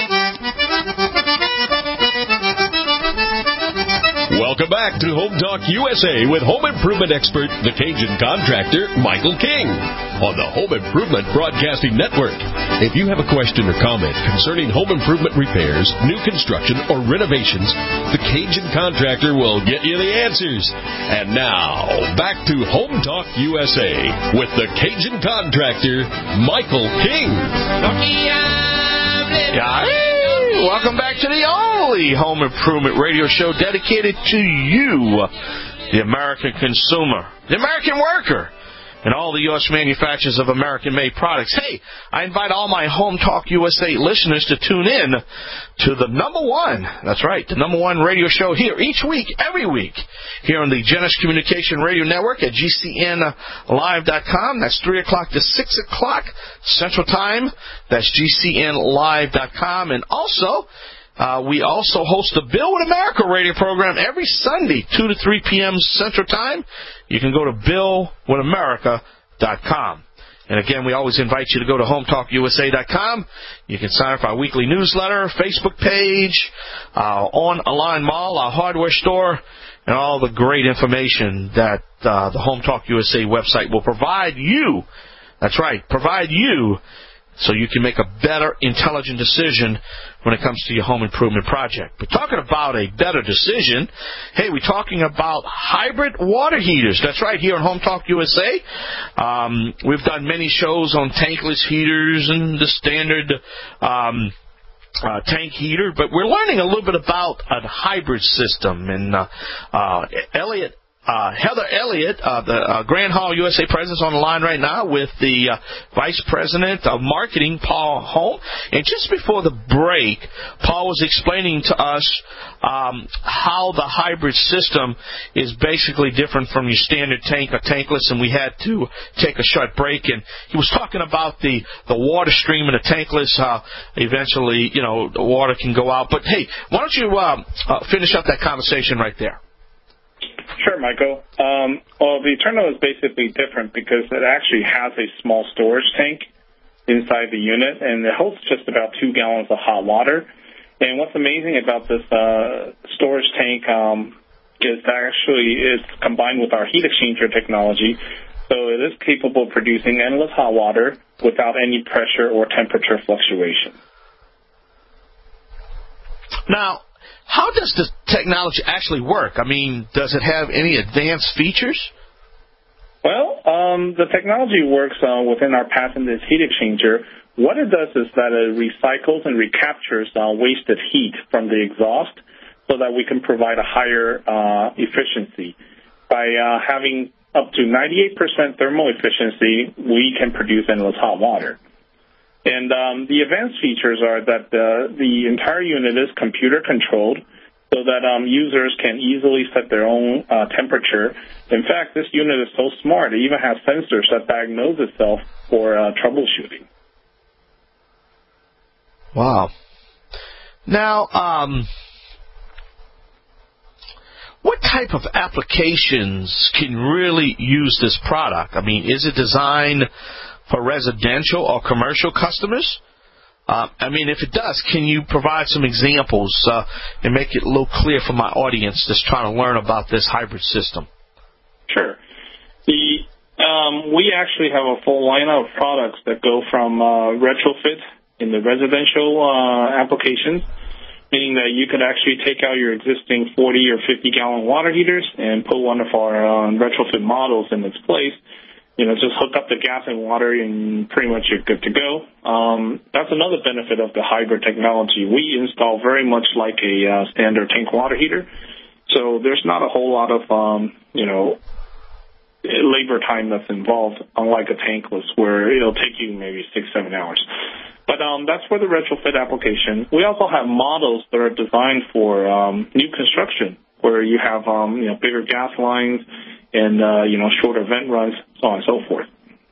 Speaker 6: Welcome back to Home Talk U S A with home improvement expert, the Cajun Contractor, Michael King, on the Home Improvement Broadcasting Network. If you have a question or comment concerning home improvement repairs, new construction, or renovations, the Cajun Contractor will get you the answers. And now, back to Home Talk U S A with the Cajun Contractor, Michael King.
Speaker 7: Yeah. Welcome back to the only home improvement radio show dedicated to you, the American consumer, the American worker, and all the U S manufacturers of American-made products. Hey, I invite all my Home Talk U S A listeners to tune in to the number one, that's right, the number one radio show here each week, every week, here on the Genesis Communication Radio Network at G C N live dot com. That's three o'clock to six o'clock Central Time. That's G C N live dot com. And also, Uh, we also host the Bill with America radio program every Sunday, two to three p.m. Central Time. You can go to bill with america dot com. And again, we always invite you to go to home talk u s a dot com. You can sign up for our weekly newsletter, Facebook page, uh, on Align Mall, our hardware store, and all the great information that uh, the Home Talk U S A website will provide you. That's right, provide you so you can make a better, intelligent decision when it comes to your home improvement project. But talking about a better decision, hey, we're talking about hybrid water heaters. That's right, here on Home Talk U S A. Um, we've done many shows on tankless heaters and the standard um, uh, tank heater, but we're learning a little bit about a hybrid system. And uh, uh, Elliot Uh, Heather Elliott, uh, the uh, Grand Hall U S A president's on the line right now with the uh, Vice President of Marketing, Paul Holm. And just before the break, Paul was explaining to us um, how the hybrid system is basically different from your standard tank or tankless, and we had to take a short break. And he was talking about the, the water stream in the tankless, how eventually, you know, the water can go out. But, hey, why don't you uh, uh, finish up that conversation right there?
Speaker 17: Sure, Michael. Um, well, the Eterno is basically different because it actually has a small storage tank inside the unit, and it holds just about two gallons of hot water. And what's amazing about this uh, storage tank um, is that actually it's combined with our heat exchanger technology, so it is capable of producing endless hot water without any pressure or temperature fluctuation.
Speaker 7: Now, how does the technology actually work? I mean, does it have any advanced features?
Speaker 17: Well, um, the technology works uh, within our patented heat exchanger. What it does is that it recycles and recaptures uh, wasted heat from the exhaust so that we can provide a higher uh, efficiency. By uh, having up to ninety-eight percent thermal efficiency, we can produce endless hot water. And um, the advanced features are that uh, the entire unit is computer controlled so that um, users can easily set their own uh, temperature. In fact, this unit is so smart, it even has sensors that diagnose itself for uh, troubleshooting.
Speaker 7: Wow. Now, um, what type of applications can really use this product? I mean, is it designed for residential or commercial customers? Uh, I mean, if it does, can you provide some examples uh, and make it a little clear for my audience that's trying to learn about this hybrid system?
Speaker 17: Sure. The um, we actually have a full lineup of products that go from uh, retrofit in the residential uh, applications, meaning that you could actually take out your existing forty or fifty gallon water heaters and put one of our uh, retrofit models in its place. You know, just hook up the gas and water and pretty much you're good to go. Um, that's another benefit of the hybrid technology. We install very much like a uh, standard tank water heater. So there's not a whole lot of, um, you know, labor time that's involved, unlike a tankless where it'll take you maybe six, seven hours. But um, that's for the retrofit application. We also have models that are designed for um, new construction where you have, um, you know, bigger gas lines and, uh, you know, shorter vent runs, so on and so forth.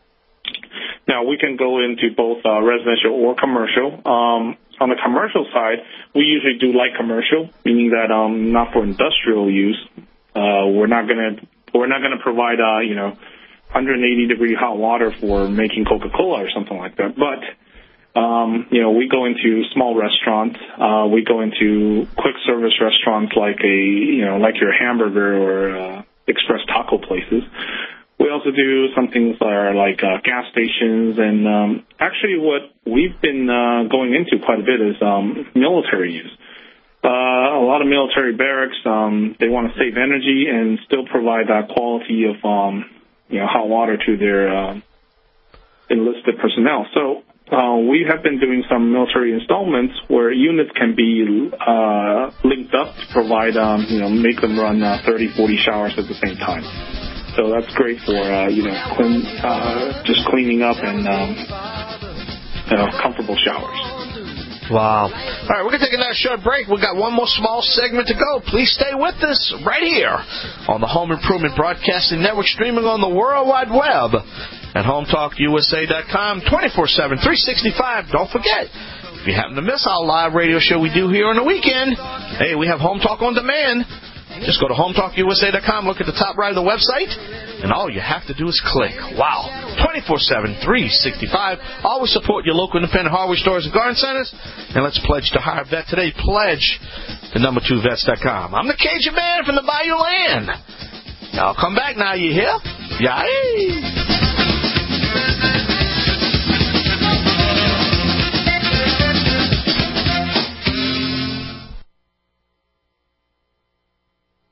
Speaker 17: Now, we can go into both uh, residential or commercial. Um, on the commercial side, we usually do light commercial, meaning that um, not for industrial use. Uh, we're not going to we're not going to provide, uh, you know, one hundred eighty degree hot water for making Coca-Cola or something like that. But Um, you know, we go into small restaurants. Uh, we go into quick service restaurants like a, you know, like your hamburger or uh, express taco places. We also do some things that are like uh, gas stations. And um, actually what we've been uh, going into quite a bit is um, military use. Uh, a lot of military barracks, um, they want to save energy and still provide that quality of, um, you know, hot water to their uh, enlisted personnel. So Uh, we have been doing some military installments where units can be uh, linked up to provide, um, you know, make them run uh, thirty, forty showers at the same time. So that's great for, uh, you know, clean, uh, just cleaning up and um, you know, comfortable showers.
Speaker 7: Wow. All right, we're going to take another short break. We've got one more small segment to go. Please stay with us right here on the Home Improvement Broadcasting Network, streaming on the World Wide Web at home talk U S A dot com, twenty-four seven, three sixty-five. Don't forget, if you happen to miss our live radio show we do here on the weekend, hey, we have Home Talk on demand. Just go to home talk U S A dot com, look at the top right of the website, and all you have to do is click. Wow. twenty-four seven, three sixty-five. Always support your local independent hardware stores and garden centers. And let's pledge to hire a vet today. Pledge to number two vets dot com. I'm the Cajun man from the Bayou Land. Y'all come back now, you hear? Yay!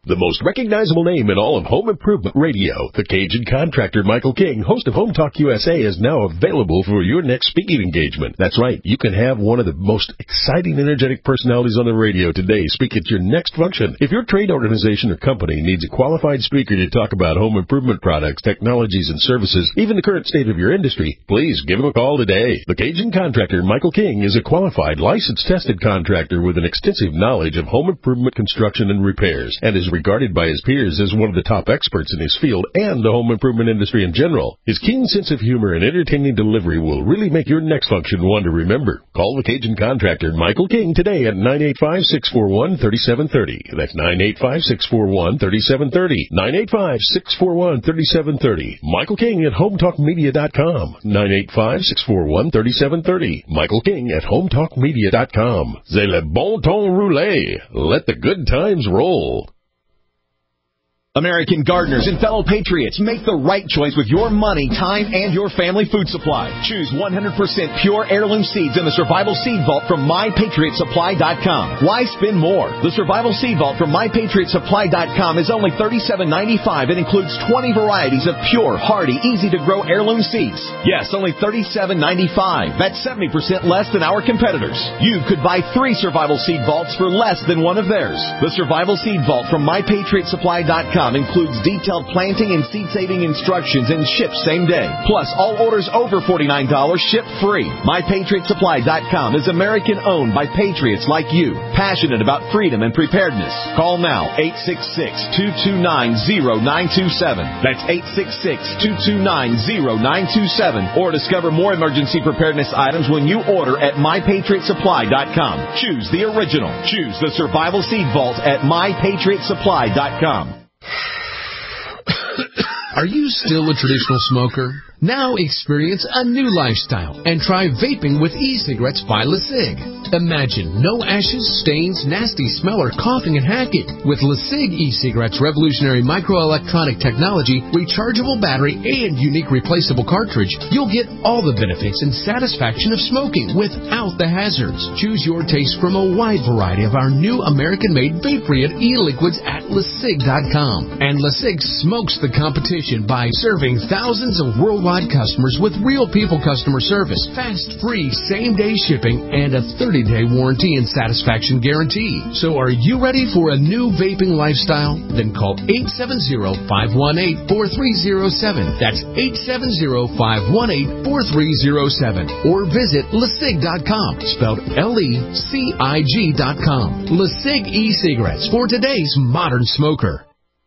Speaker 6: The most recognizable name in all of home improvement radio, the Cajun Contractor Michael King, host of Home Talk U S A, is now available for your next speaking engagement. That's right, you can have one of the most exciting, energetic personalities on the radio today speak at your next function. If your trade organization or company needs a qualified speaker to talk about home improvement products, technologies, and services, even the current state of your industry, please give him a call today. The Cajun Contractor Michael King is a qualified, licensed, tested contractor with an extensive knowledge of home improvement construction and repairs, and is regarded by his peers as one of the top experts in his field and the home improvement industry in general. His keen sense of humor and entertaining delivery will really make your next function one to remember. Call the Cajun Contractor Michael King today at nine eight five, six four one, three seven three zero. That's nine eight five, six four one, three seven three zero. nine eight five, six four one, three seven three zero. Michael King at home talk media dot com. nine eight five, six four one, three seven three zero. Michael King at home talk media dot com. C'est le bon ton roulé. Let the good times roll.
Speaker 2: American gardeners and fellow patriots, make the right choice with your money, time, and your family food supply. Choose one hundred percent pure heirloom seeds in the Survival Seed Vault from my patriot supply dot com. Why spend more? The Survival Seed Vault from my patriot supply dot com is only thirty-seven ninety-five and includes twenty varieties of pure, hardy, easy-to-grow heirloom seeds. Yes, only thirty-seven ninety-five. That's seventy percent less than our competitors. You could buy three Survival Seed Vaults for less than one of theirs. The Survival Seed Vault from my patriot supply dot com includes detailed planting and seed-saving instructions and ships same day. Plus, all orders over forty-nine dollars ship free. my patriot supply dot com is American-owned by patriots like you, passionate about freedom and preparedness. Call now, eight six six, two two nine, zero nine two seven. That's eight six six, two two nine, zero nine two seven. Or discover more emergency preparedness items when you order at my patriot supply dot com. Choose the original. Choose the Survival Seed Vault at my patriot supply dot com.
Speaker 22: Are you still a traditional smoker? Now experience a new lifestyle and try vaping with e-cigarettes by LeSig. Imagine no ashes, stains, nasty smell, or coughing and hacking. With LeSig e-cigarettes' revolutionary microelectronic technology, rechargeable battery, and unique replaceable cartridge, you'll get all the benefits and satisfaction of smoking without the hazards. Choose your taste from a wide variety of our new American-made vape-free e-liquids at LeSig dot com. And LeSig smokes the competition by serving thousands of worldwide customers with real people customer service, fast, free, same-day shipping, and a thirty-day warranty and satisfaction guarantee. So are you ready for a new vaping lifestyle? Then call eight seven zero, five one eight, four three zero seven. That's eight seven zero, five one eight, four three zero seven. Or visit LeSig dot com, spelled L E C I G dot com. LeSig e-cigarettes for today's modern smoker.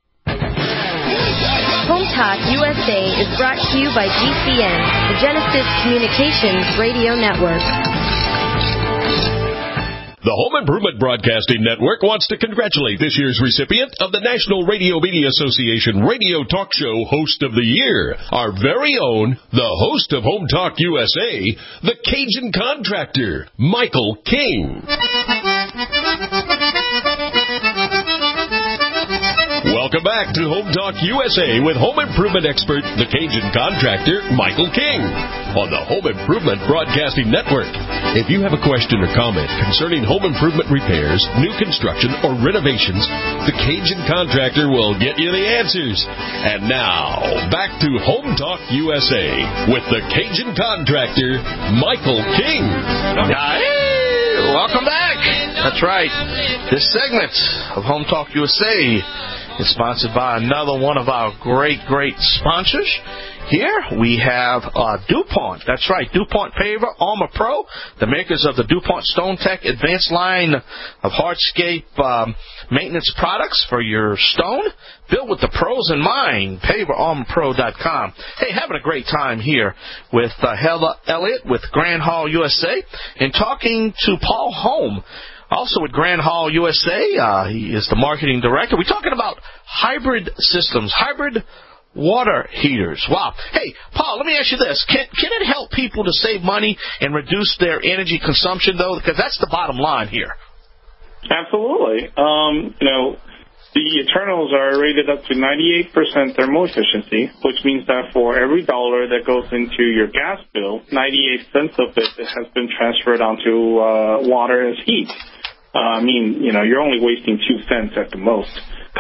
Speaker 13: Home Talk U S A is brought to you by G C N, the Genesis Communications Radio Network.
Speaker 6: The Home Improvement Broadcasting Network wants to congratulate this year's recipient of the National Radio Media Association Radio Talk Show Host of the Year, our very own, the host of Home Talk U S A, the Cajun Contractor, Michael King. Welcome back to Home Talk U S A with home improvement expert, the Cajun Contractor, Michael King, on the Home Improvement Broadcasting Network. If you have a question or comment concerning home improvement repairs, new construction, or renovations, the Cajun Contractor will get you the answers. And now, back to Home Talk U S A with the Cajun Contractor, Michael King.
Speaker 7: Hey, welcome back. That's right. This segment of Home Talk U S A is sponsored by another one of our great, great sponsors. Here we have uh, DuPont. That's right, DuPont Paver Armor Pro, the makers of the DuPont StoneTech Advanced line of hardscape um, maintenance products for your stone, built with the pros in mind. paver armor pro dot com. Hey, having a great time here with uh, Heather Elliott with Grand Hall U S A and talking to Paul Holm, also at Grand Hall U S A. Uh, he is the marketing director. We're talking about hybrid systems, hybrid water heaters. Wow. Hey, Paul, let me ask you this. Can, can it help people to save money and reduce their energy consumption, though? Because that's the bottom line here.
Speaker 17: Absolutely. Um, you know, the Eternals are rated up to ninety-eight percent thermal efficiency, which means that for every dollar that goes into your gas bill, ninety-eight cents of it has been transferred onto uh, water as heat. Uh, I mean, you know, you're only wasting two cents at the most.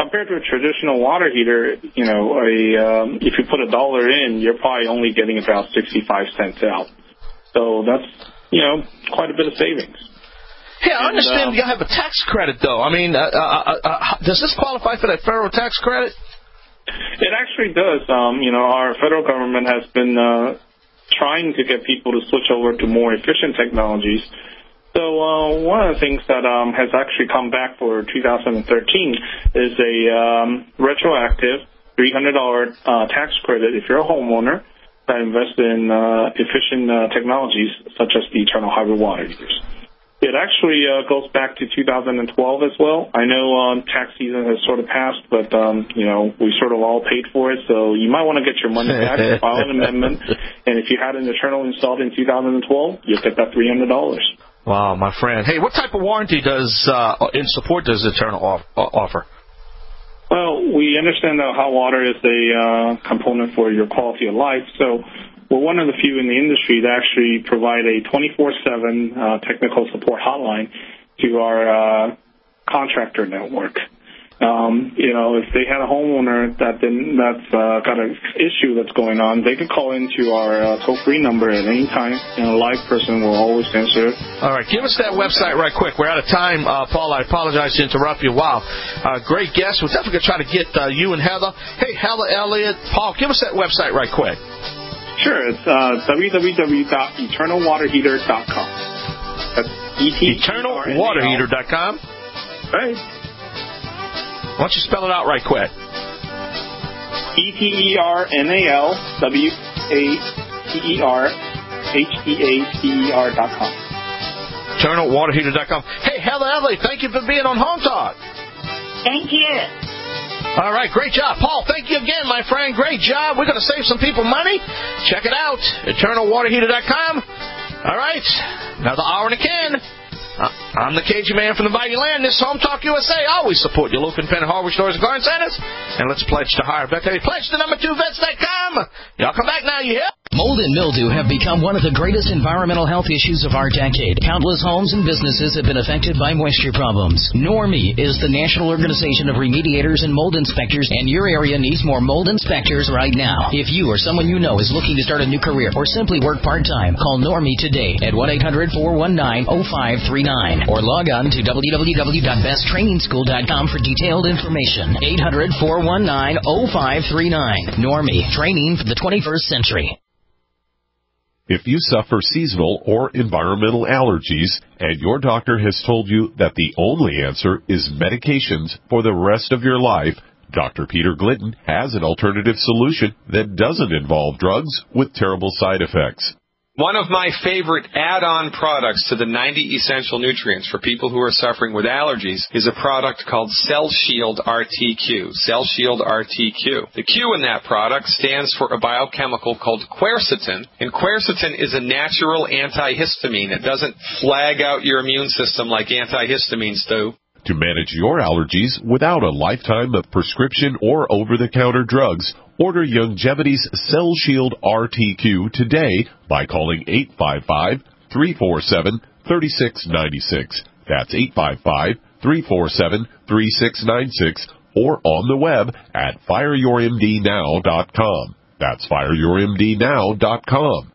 Speaker 17: compared to a traditional water heater, you know, a um, if you put a dollar in, you're probably only getting about sixty-five cents out. So that's, you know, quite a bit of savings.
Speaker 7: Yeah, I
Speaker 17: and,
Speaker 7: understand
Speaker 17: um,
Speaker 7: you have a tax credit, though. I mean, uh, uh, uh, does this qualify for that federal tax credit?
Speaker 17: It actually does. Um, you know, our federal government has been uh, trying to get people to switch over to more efficient technologies. So uh, one of the things that um, has actually come back for two thousand thirteen is a um, retroactive three hundred dollars uh, tax credit if you're a homeowner that invests in uh, efficient uh, technologies such as the Eternal Hybrid water heaters. It actually uh, goes back to two thousand twelve as well. I know um, tax season has sort of passed, but, um, you know, we sort of all paid for it, so you might want to get your money back, file an amendment, and if you had an Eternal installed in two thousand twelve, you'll get that three hundred dollars.
Speaker 7: Wow, my friend. Hey, what type of warranty does uh, in support does Eternal off- offer?
Speaker 17: Well, we understand that hot water is a uh, component for your quality of life, so we're one of the few in the industry that actually provide a twenty-four seven uh, technical support hotline to our uh, contractor network. Um, you know, if they had a homeowner that didn't, that's uh, got an issue that's going on, they could call into our uh, toll-free number at any time, and a live person will always answer.
Speaker 7: All right, give us that website right quick. We're out of time, uh, Paul. I apologize to interrupt you. Wow, uh, great guest. We're definitely going to try to get uh, you and Heather. Hey, Heather, Elliott, Paul, give us that website right quick.
Speaker 17: Sure, it's uh, w w w dot eternal water heater dot com. That's E T
Speaker 7: eternal water heater dot com.
Speaker 17: Right.
Speaker 7: Why don't you spell it out right quick?
Speaker 17: E T E R N A L W A T E R H E A T E R dot com.
Speaker 7: eternal water heater dot com. Hey, Heather Elliott, thank you for being on Home Talk.
Speaker 21: Thank you.
Speaker 7: All right, great job. Paul, thank you again, my friend. Great job. We're going to save some people money. Check it out, eternal water heater dot com. All right, another hour in the can. Uh, I'm the Cajun man from the Bayou Land. This is Home Talk U S A. Always support your local independent hardware stores and garden centers. And let's pledge to hire Vet. Pledge to number two vets dot com. Y'all come back now, you hear?
Speaker 5: Mold and mildew have become one of the greatest environmental health issues of our decade. Countless homes and businesses have been affected by moisture problems. NORMI is the National Organization of Remediators and Mold Inspectors, and your area needs more mold inspectors right now. If you or someone you know is looking to start a new career or simply work part-time, call NORMI today at one eight hundred four one nine oh five three nine or log on to w w w dot best training school dot com for detailed information. eight hundred four one nine oh five three nine. NORMI, training for the twenty-first century.
Speaker 16: If you suffer seasonal or environmental allergies and your doctor has told you that the only answer is medications for the rest of your life, Doctor Peter Glidden has an alternative solution that doesn't involve drugs with terrible side effects.
Speaker 9: One of my favorite add-on products to the ninety essential nutrients for people who are suffering with allergies is a product called Cell Shield R T Q. Cell Shield R T Q. The Q in that product stands for a biochemical called quercetin, and quercetin is a natural antihistamine. It doesn't flag out your immune system like antihistamines do.
Speaker 16: To manage your allergies without a lifetime of prescription or over-the-counter drugs, order Youngevity's Cell Shield R T Q today by calling eight five five, three four seven, three six nine six. That's eight five five, three four seven, three six nine six or on the web at fire your m d now dot com. That's fire your m d now dot com.